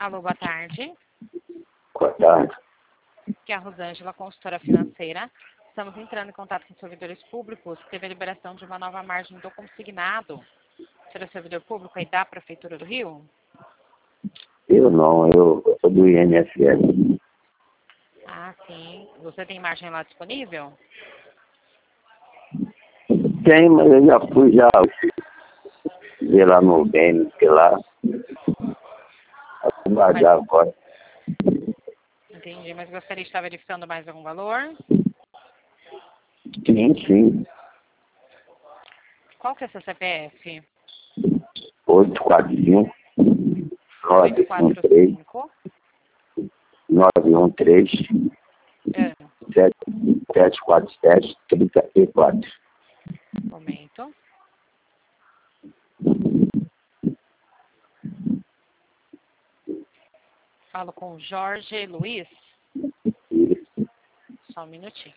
Alô, boa tarde. Boa tarde. Aqui é a Rosângela, consultora financeira. Estamos entrando em contato com servidores públicos. Teve a liberação de uma nova margem do consignado. Você é servidor público aí da Prefeitura do Rio? Eu não, eu sou do INSS. Ah, sim. Você tem margem lá disponível? Tem, mas eu já fui ver lá no BNC lá. Vou guardar agora. Entendi, mas gostaria de estar verificando mais algum valor? Sim, sim. Qual que é seu CPF? 845 913 845 913 747 34. Momento. Falo com o Jorge Luiz. Só um minutinho.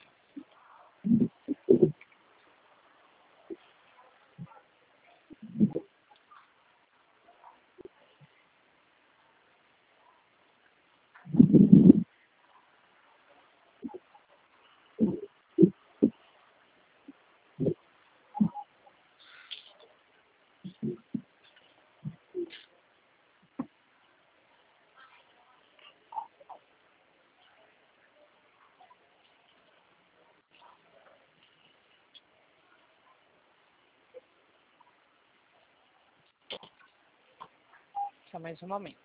Só mais um momento.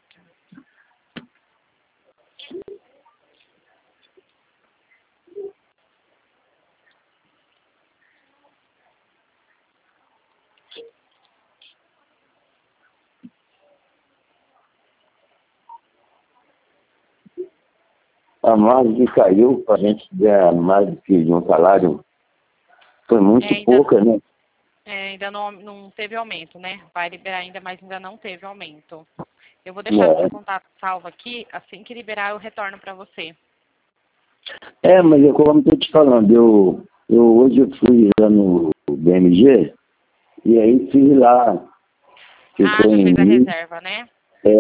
A margem que caiu para a gente ganhar mais do que de um salário foi muito pouca, né? Ainda não teve aumento, né? Vai liberar ainda, mas ainda não teve aumento. Eu vou deixar seu contato salvo aqui. Assim que liberar, eu retorno para você. Mas eu, como estou te falando, hoje eu fui lá no BMG e aí fiz lá. Já fez a reserva, né?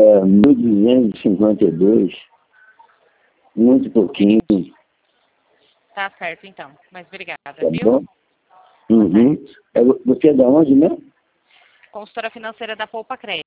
1.252, muito pouquinho. Tá certo, então. Mas obrigada, Tá viu? bom? Uhum. Você é da onde, né? Consultora financeira da Poupa Crédito.